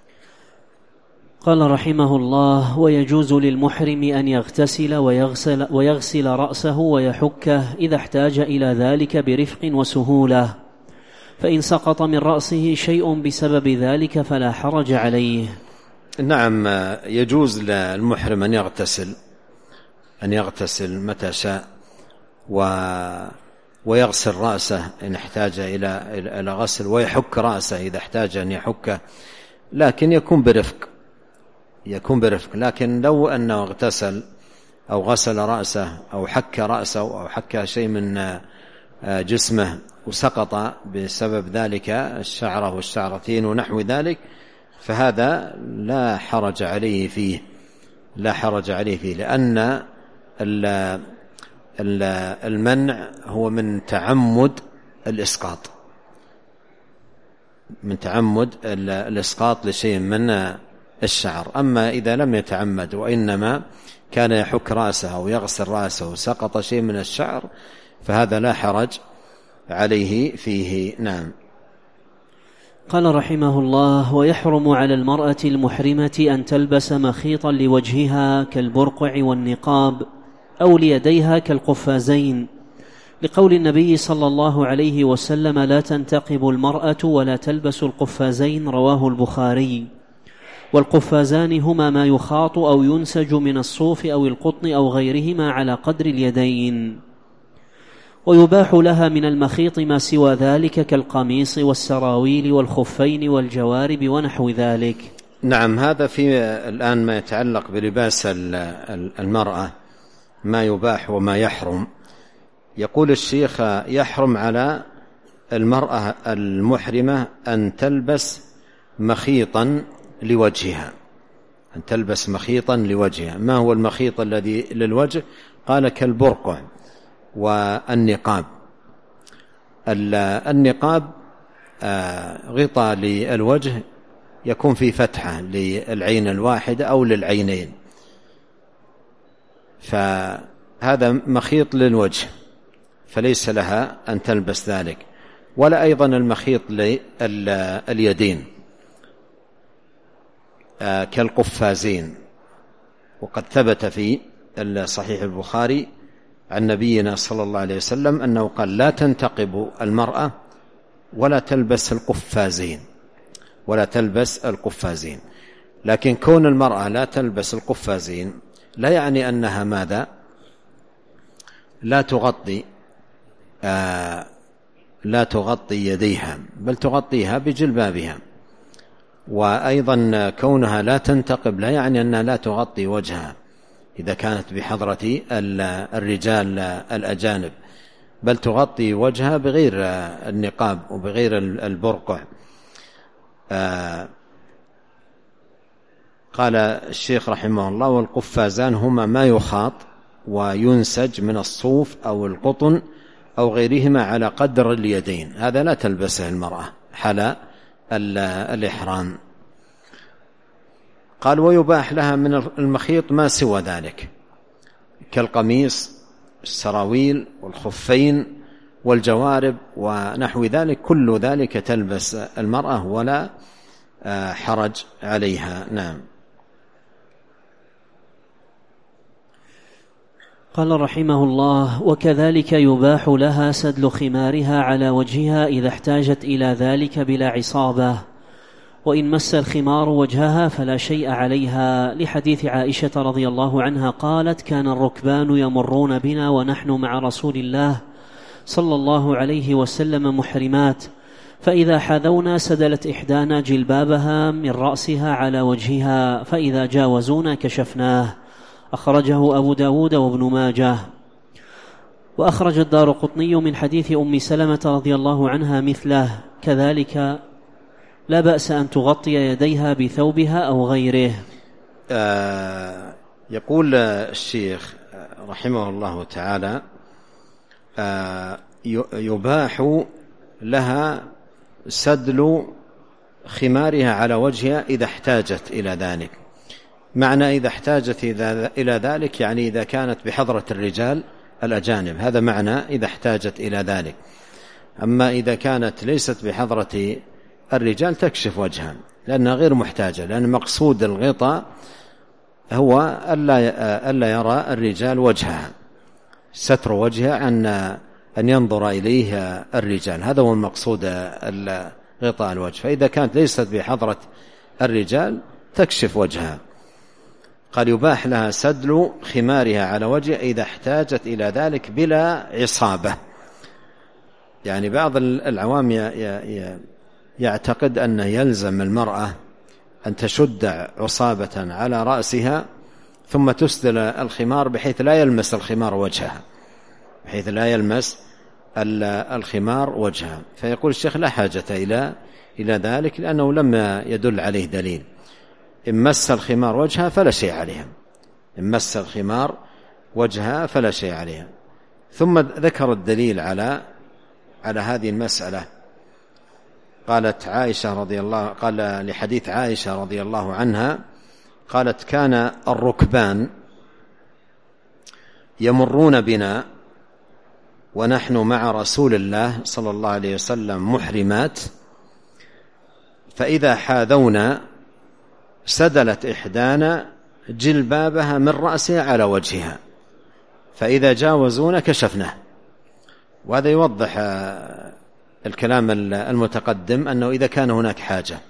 قال رحمه الله: ويجوز للمحرم أن يغتسل ويغسل رأسه ويحكه إذا احتاج إلى ذلك برفق وسهولة، فإن سقط من رأسه شيء بسبب ذلك فلا حرج عليه. نعم، يجوز للمحرم أن يغتسل متى شاء ويغسل رأسه إن احتاج إلى غسل، ويحك رأسه إذا احتاج أن يحكه، لكن يكون برفق. لكن لو أنه اغتسل أو غسل رأسه أو حك رأسه أو حك شيء من جسمه وسقط بسبب ذلك الشعرة والشعرتين ونحو ذلك، فهذا لا حرج عليه فيه، لأن المنع هو من تعمد الإسقاط لشيء من الشعر. أما إذا لم يتعمد وإنما كان يحك رأسه أو يغسل رأسه وسقط شيء من الشعر، فهذا لا حرج عليه فيه. نعم. قال رحمه الله: ويحرم على المرأة المحرمة أن تلبس مخيطا لوجهها كالبرقع والنقاب، أو ليديها كالقفازين، لقول النبي صلى الله عليه وسلم: لا تنتقب المرأة ولا تلبس القفازين، رواه البخاري. والقفازان هما ما يخاط أو ينسج من الصوف أو القطن أو غيرهما على قدر اليدين. ويباح لها من المخيط ما سوى ذلك كالقميص والسراويل والخفين والجوارب ونحو ذلك. نعم، هذا في الآن ما يتعلق بلباس المرأة، ما يباح وما يحرم. يقول الشيخ: يحرم على المرأة المحرمة أن تلبس مخيطا لوجهها. ما هو المخيط الذي للوجه؟ قال: كالبرقع والنقاب. النقاب غطاء للوجه يكون في فتحة للعين الواحدة أو للعينين، فهذا مخيط للوجه، فليس لها أن تلبس ذلك. ولا أيضا المخيط لليدين كالقفازين. وقد ثبت في صحيح البخاري عن نبينا صلى الله عليه وسلم أنه قال: لا تنتقب المرأة ولا تلبس القفازين. لكن كون المرأة لا تلبس القفازين لا يعني أنها ماذا؟ لا تغطي يديها، بل تغطيها بجلبابها. وأيضا كونها لا تنتقب لا يعني أنها لا تغطي وجهها إذا كانت بحضرة الرجال الأجانب، بل تغطي وجهها بغير النقاب وبغير البرقع. قال الشيخ رحمه الله: والقفازان هما ما يخاط وينسج من الصوف أو القطن أو غيرهما على قدر اليدين. هذا لا تلبسه المرأة حال الإحرام. قال: ويباح لها من المخيط ما سوى ذلك كالقميص، السراويل، والخفين، والجوارب ونحو ذلك. كل ذلك تلبس المرأة ولا حرج عليها. نعم. قال رحمه الله: وكذلك يباح لها سدل خمارها على وجهها إذا احتاجت إلى ذلك بلا عصابة، وإن مس الخمار وجهها فلا شيء عليها، لحديث عائشة رضي الله عنها قالت: كان الركبان يمرون بنا ونحن مع رسول الله صلى الله عليه وسلم محرمات، فإذا حذونا سدلت إحدانا جلبابها من رأسها على وجهها، فإذا جاوزونا كشفناه. أخرجه أبو داود وابن ماجه. وأخرج الدارقطني من حديث أم سلمة رضي الله عنها مثله كذلك: لا بأس أن تغطي يديها بثوبها أو غيره. يقول الشيخ رحمه الله تعالى: يباح لها سدل خمارها على وجهها إذا احتاجت إلى ذلك. معنى إذا احتاجت إلى ذلك يعني إذا كانت بحضرة الرجال الأجانب، هذا معنى إذا احتاجت إلى ذلك. أما إذا كانت ليست بحضرة الرجال تكشف وجهها لأنها غير محتاجة، لأن مقصود الغطاء هو ألا يرى الرجال وجهها، ستر وجهها أن ينظر إليه الرجال، هذا هو المقصود غطاء الوجه. فإذا كانت ليست بحضرة الرجال تكشف وجهها. قال يباح لها سدل خمارها على وجه إذا احتاجت إلى ذلك بلا عصابة. يعني بعض العوام يعتقد أن يلزم المرأة أن تشد عصابة على رأسها ثم تسدل الخمار بحيث لا يلمس الخمار وجهها، بحيث لا يلمس الخمار وجهها. فيقول الشيخ لا حاجة إلى ذلك، لأنه لم يدل عليه دليل. إن مس الخمار وجهها فلا شيء عليها، إن مس الخمار وجهها فلا شيء عليها. ثم ذكر الدليل على هذه المسألة. قالت عائشة رضي الله، قال لحديث عائشة رضي الله عنها قالت كان الركبان يمرون بنا ونحن مع رسول الله صلى الله عليه وسلم محرمات، فإذا حاذونا سدلت إحدانا جلبابها من رأسها على وجهها، فإذا جاوزونا كشفناه. وهذا يوضح الكلام المتقدم أنه إذا كان هناك حاجة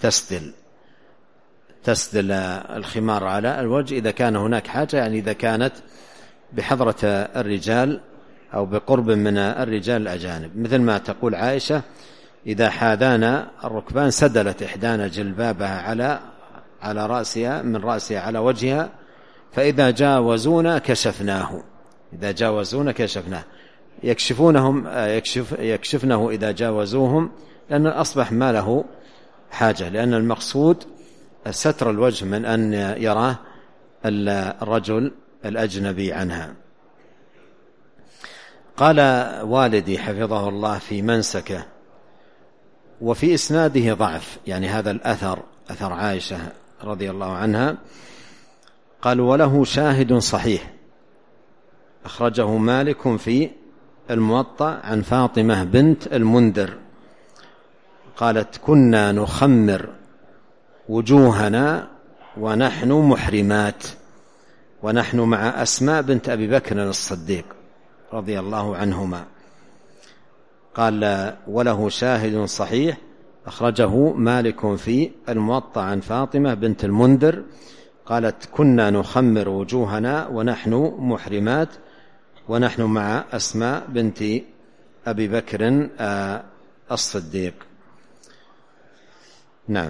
تسدل الخمار على الوجه إذا كان هناك حاجة، يعني إذا كانت بحضرة الرجال أو بقرب من الرجال الأجانب، مثل ما تقول عائشة إذا حاذانا الركبان سدلت إحدانا جلبابها على رأسها من رأسها على وجهها، فإذا جاوزونا كشفناه، إذا جاوزونا كشفناه، يكشفنه إذا جاوزوهم، لأن أصبح ما له حاجة، لأن المقصود ستر الوجه من أن يراه الرجل الأجنبي عنها. قال والدي حفظه الله في منسكه وفي إسناده ضعف، يعني هذا الأثر أثر عائشة رضي الله عنها، قال وله شاهد صحيح أخرجه مالك في الموطأ عن فاطمة بنت المنذر قالت كنا نخمر وجوهنا ونحن محرمات ونحن مع أسماء بنت أبي بكر الصديق رضي الله عنهما. قال وله شاهد صحيح أخرجه مالك في الموطأ عن فاطمة بنت المنذر قالت كنا نخمر وجوهنا ونحن محرمات ونحن مع أسماء بنت أبي بكر الصديق. نعم.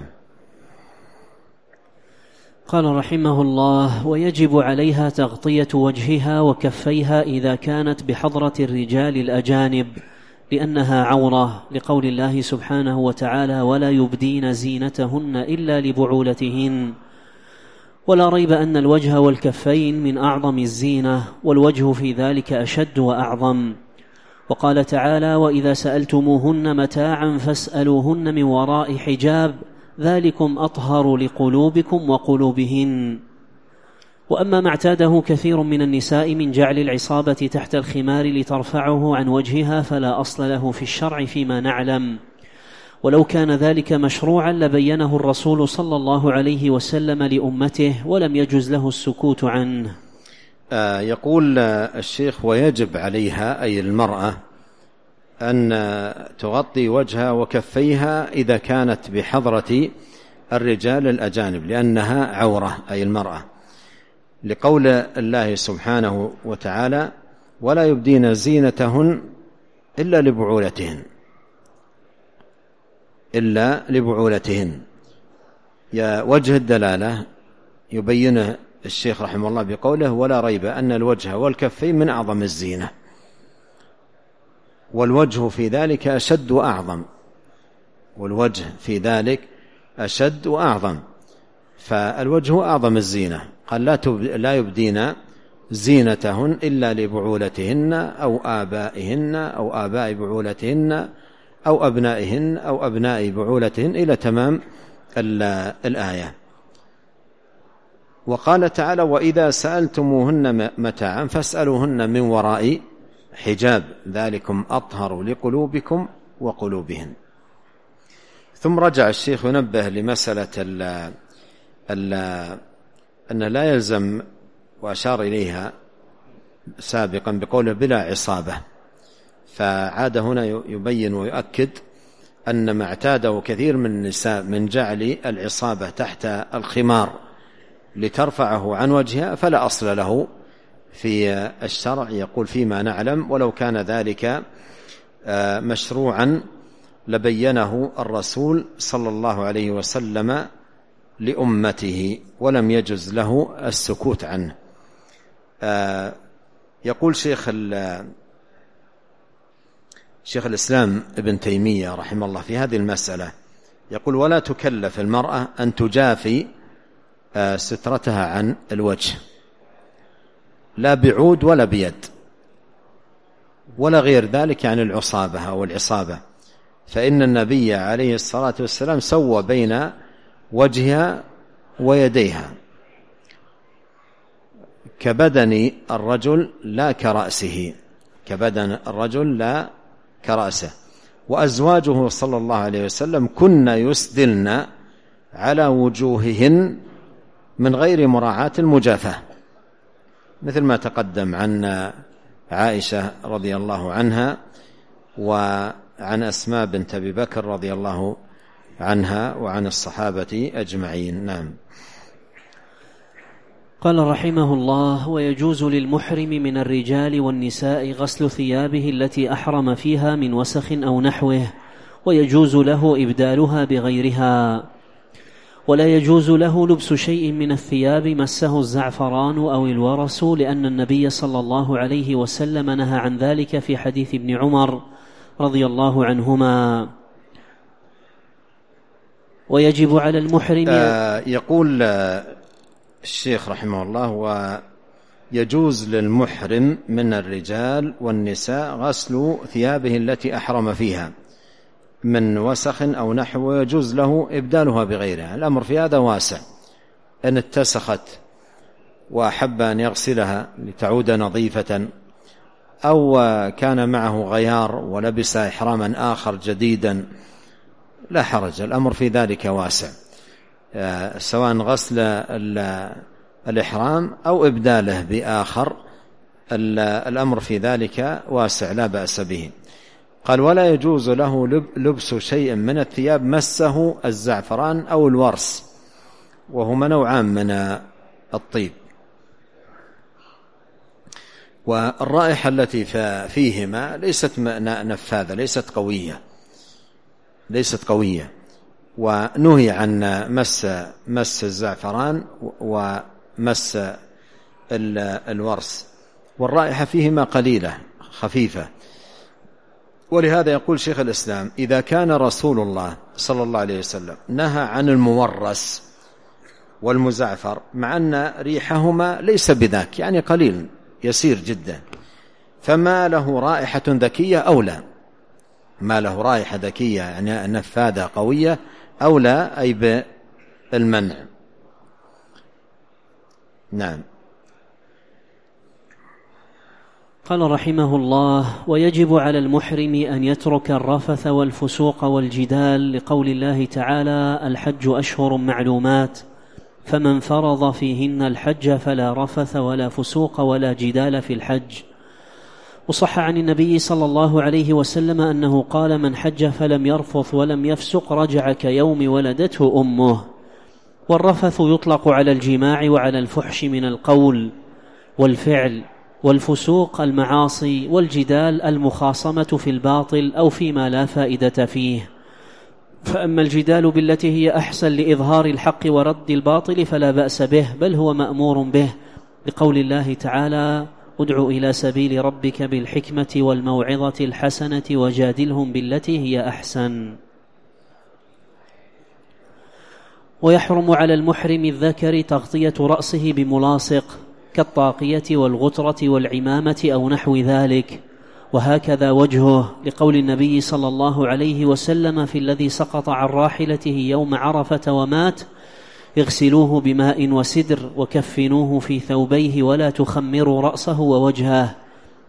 قال رحمه الله ويجب عليها تغطية وجهها وكفيها إذا كانت بحضرة الرجال الأجانب لأنها عورة، لقول الله سبحانه وتعالى ولا يبدين زينتهن إلا لبعولتهن. ولا ريب أن الوجه والكفين من أعظم الزينة، والوجه في ذلك أشد وأعظم. وقال تعالى وإذا سألتموهن متاعا فاسألوهن من وراء حجاب ذلكم أطهر لقلوبكم وقلوبهن. وأما ما اعتاده كثير من النساء من جعل العصابة تحت الخمار لترفعه عن وجهها فلا أصل له في الشرع فيما نعلم، ولو كان ذلك مشروعا لبينه الرسول صلى الله عليه وسلم لأمته ولم يجز له السكوت عنه. يقول الشيخ ويجب عليها أي المرأة أن تغطي وجهها وكفيها إذا كانت بحضرة الرجال الأجانب لأنها عورة أي المرأة، لقول الله سبحانه وتعالى ولا يبدين زينتهن إلا لبعولتهن. وجه الدلالة يبينه الشيخ رحمه الله بقوله ولا ريب أن الوجه والكفين من أعظم الزينة، والوجه في ذلك أشد وأعظم، والوجه في ذلك أشد وأعظم، فالوجه أعظم الزينة. قال لا يبدين زينتهن إلا لبعولتهن أو آبائهن أو آباء بعولتهن أو أبنائهن أو أبناء بعولتهن إلى تمام الآية. وقال تعالى وإذا سألتموهن متاعا فاسألوهن من وراء حجاب ذلكم أطهر لقلوبكم وقلوبهن. ثم رجع الشيخ ينبه لمسألة أن لا يلزم، وأشار إليها سابقا بقوله بلا عصابة، فعاد هنا يبين ويؤكد أن ما اعتاده كثير من النساء من جعل العصابة تحت الخمار لترفعه عن وجهها فلا أصل له في الشرع. يقول فيما نعلم ولو كان ذلك مشروعا لبينه الرسول صلى الله عليه وسلم لأمته ولم يجز له السكوت عنه. يقول شيخ الإسلام ابن تيمية رحمه الله في هذه المسألة، يقول ولا تكلف المرأة أن تجافي سترتها عن الوجه، لا بعود ولا بيد ولا غير ذلك، يعني العصابة أو العصابة، فإن النبي عليه الصلاة والسلام سوى بين وجهها ويديها كبدن الرجل لا كرأسه، كبدن الرجل لا كرأسه. وأزواجه صلى الله عليه وسلم كن يسدلن على وجوههن من غير مراعاة المجافاة، مثل ما تقدم عن عائشة رضي الله عنها وعن أسماء بنت أبي بكر رضي الله عنها وعن الصحابة أجمعين. نعم. قال رحمه الله: ويجوز للمحرم من الرجال والنساء غسل ثيابه التي أحرم فيها من وسخ أو نحوه، ويجوز له إبدالها بغيرها، ولا يجوز له لبس شيء من الثياب مسه الزعفران أو الورس، لأن النبي صلى الله عليه وسلم نهى عن ذلك في حديث ابن عمر رضي الله عنهما. ويجب على المحرم يقول الشيخ رحمه الله: ويجوز للمحرم من الرجال والنساء غسل ثيابه التي أحرم فيها من وسخ أو نحو، ويجوز له إبدالها بغيرها. الأمر في هذا واسع، إن اتسخت وأحب أن يغسلها لتعود نظيفة، أو كان معه غيار ولبس إحراما آخر جديدا، لا حرج، الأمر في ذلك واسع، سواء غسل الإحرام أو إبداله بآخر، الأمر في ذلك واسع لا بأس به. قال: ولا يجوز له لبس شيء من الثياب مسه الزعفران أو الورس، وهما نوعان من الطيب، والرائحة التي فيهما ليست نفاذة، ليست قوية، ونهي عن مس الزعفران ومس الورس، والرائحة فيهما قليلة خفيفة. ولهذا يقول شيخ الإسلام: إذا كان رسول الله صلى الله عليه وسلم نهى عن المورس والمزعفر مع أن ريحهما ليس بذاك، يعني قليل يسير جدا، فما له رائحة ذكية أو لا، ما له رائحة ذكية يعني نفاذة قوية أو لا، أي بالمنع. نعم. قال رحمه الله: ويجب على المحرم أن يترك الرفث والفسوق والجدال، لقول الله تعالى: الحج أشهر معلومات، فمن فرض فيهن الحج فلا رفث ولا فسوق ولا جدال في الحج. وصح عن النبي صلى الله عليه وسلم أنه قال: من حج فلم يرفث ولم يفسق رجع كيوم ولدته أمه. والرفث يطلق على الجماع وعلى الفحش من القول والفعل، والفسوق المعاصي، والجدال المخاصمة في الباطل أو فيما لا فائدة فيه. فأما الجدال بالتي هي أحسن لإظهار الحق ورد الباطل فلا بأس به، بل هو مأمور به، لقول الله تعالى: ادع إلى سبيل ربك بالحكمة والموعظة الحسنة وجادلهم بالتي هي أحسن. ويحرم على المحرم الذكر تغطية رأسه بملاصق كالطاقية والغترة والعمامة أو نحو ذلك، وهكذا وجهه، لقول النبي صلى الله عليه وسلم في الذي سقط عن راحلته يوم عرفة ومات: اغسلوه بماء وسدر وكفنوه في ثوبيه ولا تخمروا رأسه ووجهه،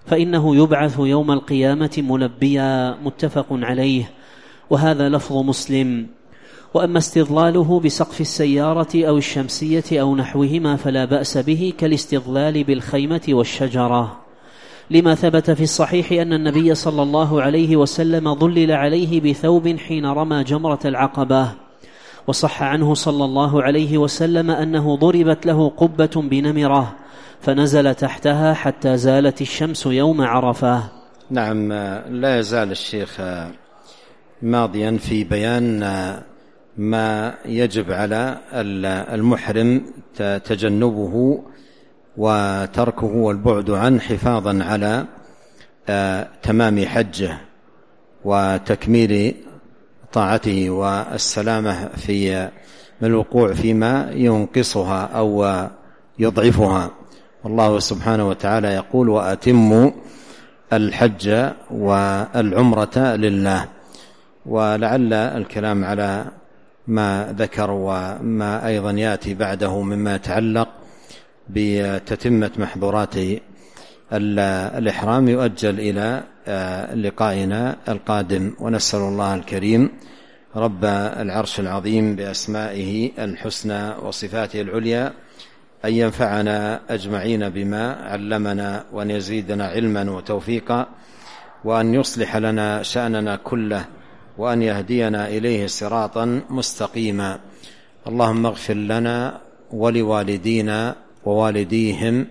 فإنه يبعث يوم القيامة ملبيا، متفق عليه، وهذا لفظ مسلم. وأما استظلاله بسقف السيارة أو الشمسية أو نحوهما فلا بأس به، كالاستظلال بالخيمة والشجرة، لما ثبت في الصحيح أن النبي صلى الله عليه وسلم ظلل عليه بثوب حين رمى جمرة العقبة. وصح عنه صلى الله عليه وسلم أنه ضربت له قبة بنمرة فنزل تحتها حتى زالت الشمس يوم عرفة. نعم، لا يزال الشيخ ماضيا في بيان ما يجب على المحرم تجنبه وتركه والبعد عنه حفاظا على تمام حجه وتكميل طاعته والسلامة من الوقوع فيما ينقصها أو يضعفها. والله سبحانه وتعالى يقول: وأتموا الحج والعمرة لله. ولعل الكلام على ما ذكر وما أيضا يأتي بعده مما يتعلق بتتمة محظورات الإحرام يؤجل إلى لقائنا القادم، ونسأل الله الكريم رب العرش العظيم بأسمائه الحسنى وصفاته العليا أن ينفعنا أجمعين بما علمنا، وأن يزيدنا علما وتوفيقا، وأن يصلح لنا شأننا كله، وأن يهدينا إليه صراطا مستقيما. اللهم اغفر لنا ولوالدينا ووالديهم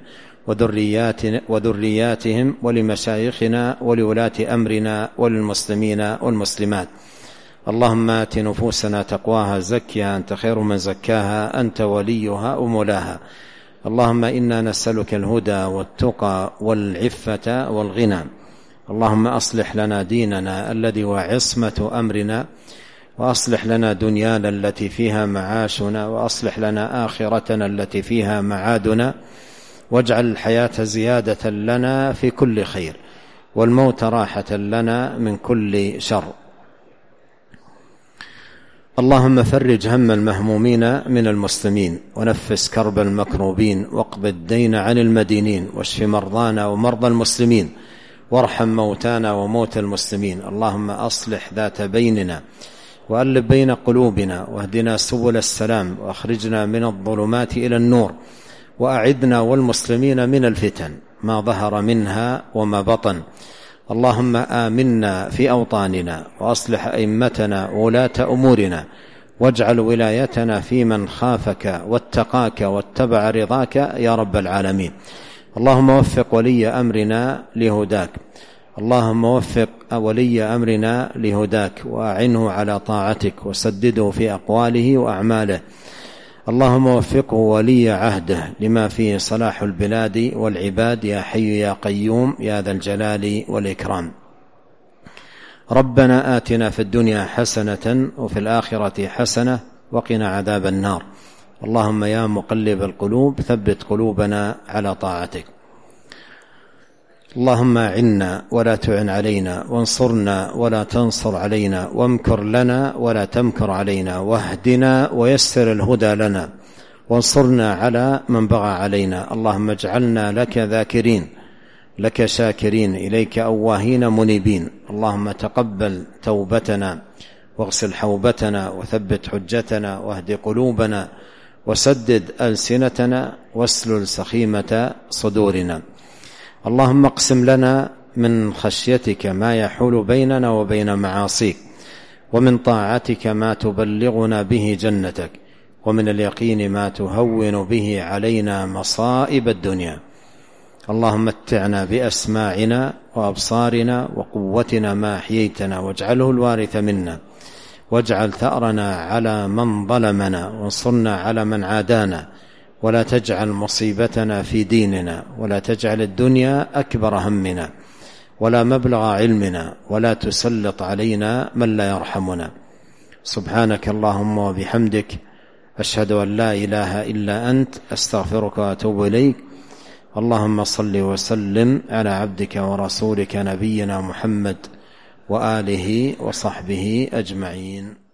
وذرياتهم ولمشايخنا ولولاة أمرنا وللمسلمين والمسلمات. اللهم آت نفوسنا تقواها، زكها أنت خير من زكاها، أنت وليها ومولاها. اللهم إنا نسألك الهدى والتقى والعفة والغنى. اللهم أصلح لنا ديننا الذي هو عصمة أمرنا، وأصلح لنا دنيانا التي فيها معاشنا، وأصلح لنا آخرتنا التي فيها معادنا، واجعل الحياة زيادة لنا في كل خير، والموت راحة لنا من كل شر. اللهم فرج هم المهمومين من المسلمين، ونفس كرب المكروبين، واقض الدين عن المدينين، واشف مرضانا ومرضى المسلمين، وارحم موتانا وموتى المسلمين. اللهم أصلح ذات بيننا، وألف بين قلوبنا، واهدنا سبل السلام، وأخرجنا من الظلمات إلى النور، وأعذنا والمسلمين من الفتن ما ظهر منها وما بطن. اللهم آمنا في أوطاننا، وأصلح أئمتنا وولاة أمورنا، واجعل ولايتنا في من خافك واتقاك واتبع رضاك يا رب العالمين. اللهم وفق ولي أمرنا لهداك، اللهم وفق ولي أمرنا لهداك، وأعنه على طاعتك، وسدده في أقواله وأعماله. اللهم وفقه ولي عهده لما فيه صلاح البلاد والعباد، يا حي يا قيوم يا ذا الجلال والإكرام. ربنا آتنا في الدنيا حسنة وفي الآخرة حسنة وقنا عذاب النار. اللهم يا مقلب القلوب ثبت قلوبنا على طاعتك. اللهم أعنا ولا تعن علينا، وانصرنا ولا تنصر علينا، وامكر لنا ولا تمكر علينا، واهدنا ويسر الهدى لنا، وانصرنا على من بغى علينا. اللهم اجعلنا لك ذاكرين، لك شاكرين، إليك أواهين منيبين. اللهم تقبل توبتنا، واغسل حوبتنا، وثبت حجتنا، واهد قلوبنا، وسدد ألسنتنا، واسلل سخيمة صدورنا. اللهم اقسم لنا من خشيتك ما يحول بيننا وبين معاصيك، ومن طاعتك ما تبلغنا به جنتك، ومن اليقين ما تهون به علينا مصائب الدنيا. اللهم متعنا بأسماعنا وأبصارنا وقوتنا ما أحييتنا، واجعله الوارث منا، واجعل ثأرنا على من ظلمنا، وانصرنا على من عادانا، ولا تجعل مصيبتنا في ديننا، ولا تجعل الدنيا أكبر همنا ولا مبلغ علمنا، ولا تسلط علينا من لا يرحمنا. سبحانك اللهم وبحمدك، أشهد أن لا إله إلا أنت، أستغفرك وأتوب إليك. اللهم صل وسلم على عبدك ورسولك نبينا محمد وآله وصحبه أجمعين.